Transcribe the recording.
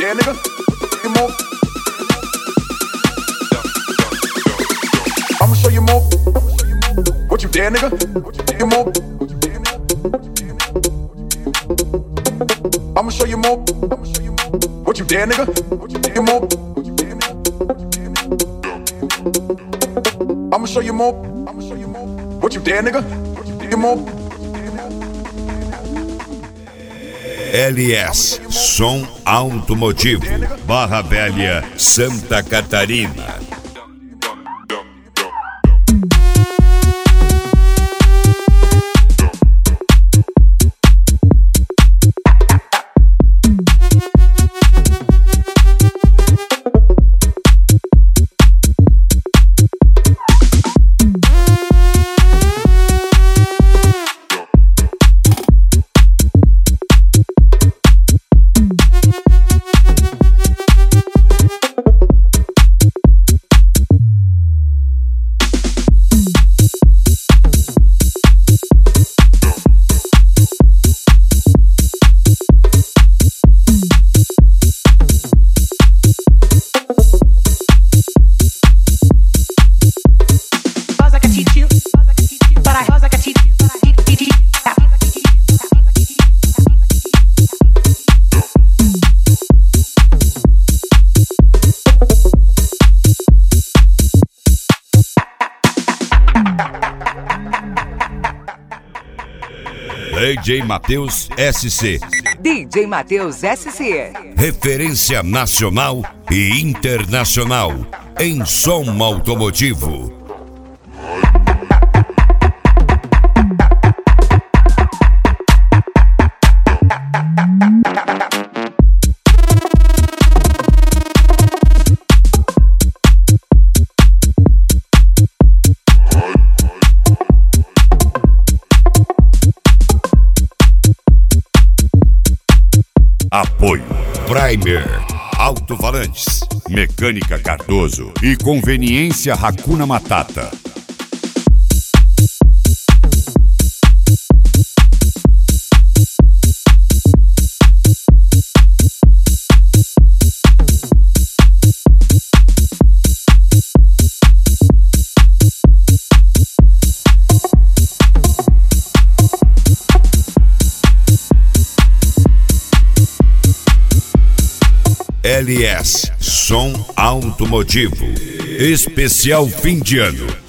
dare, nigga? You more. I'ma show you more. What you dare, nigga? You more. I'ma show you more. What you dare, nigga? You more. I'ma show you more. What you dare, nigga? You more. LS Som Automotivo, Barra Velha, Santa Catarina. DJ Matheus SC. DJ Matheus SC. Referência nacional e internacional em som automotivo. Apoio Primer Alto-Falantes, Mecânica Cardoso e Conveniência Hakuna Matata. LS Som Automotivo. Especial fim de ano.